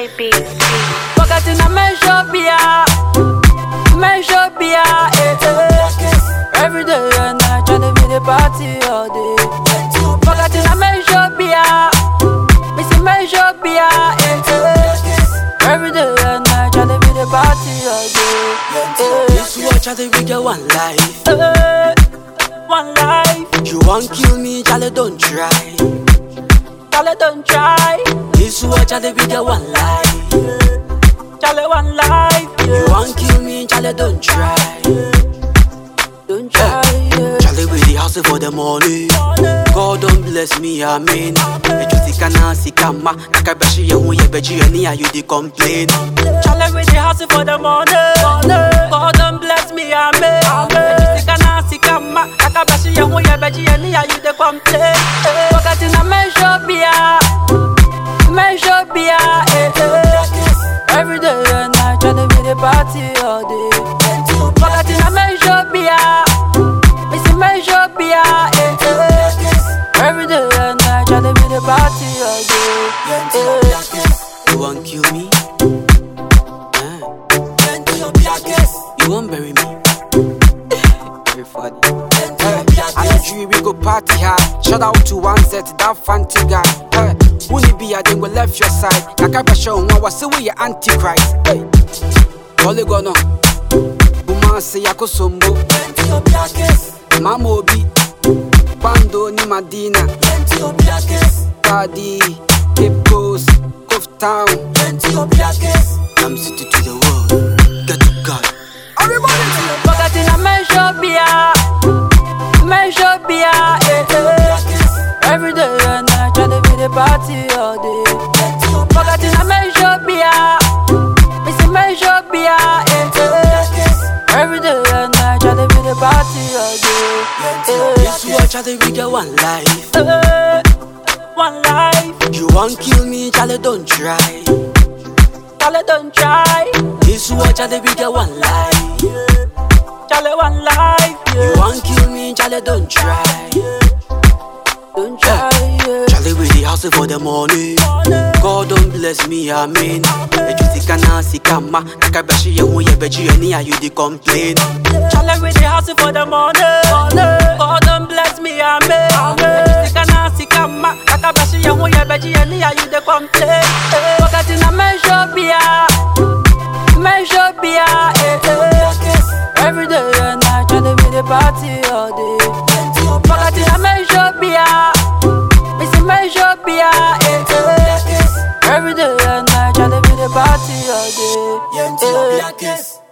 baby. Forgetting a measure beer, every day and night tryna be the party all day. Forgetting a measure beer, measure beer, every day and night tryna be the party all day. This watch I think we get one life. One life. You won't kill me, Charlie, don't try. Charlie, don't try. This watch I think we get one life. Charlie, one life. You won't kill me, Charlie, don't try. Don't try. Charlie, with the house for the money. God don't bless me, amen. Ejusika sikama, nakabashi ya huye beji ya niya you di complain. Charlie, with the house for the money. God don't bless me, amen. Ejusika sikama, nakabashi ya huye beji ya niya you di complain. Forgetting a measure beer, every day and night tryna be the party all day. Forgetting a measure beer, every day and night tryna be the party all day. You won't kill me, you won't bury me. Very funny. I know we go party hard. Shout out to one set that fancy guy. When you be a then we left your side. Nakaba show one was we your antichrist. Hey, Polygono, Buma say Yakosombo, Mamobi, Bando ni Madina, Tadi, Cape Coast, Cove Town. I'm city to the world. Get to God. Everybody, forgetting a measure beer, every day and night tryna be the party all day. Forgetting a measure beer, every day and night tryna be the party all day. This watch I think we get one life. One life. You won't kill me, Charlie, don't try. Charlie, don't try. This watch I think we get one life. Charlie, one life. You won't kill me, Charlie, don't try. Don't try. Charlie with the house for the money. God don't bless me, amen. Ejusika sikama, nakabashi ya huye beji ya niya you di complain. Charlie with the house for the money. God don't bless me, amen. Ejusika sikama, nakabashi ya huye beji ya niya you di complain. Forgetting a measure beer, every day and night tryna be the party all day. Forgetting a measure beer, every day and night tryna be the party all day.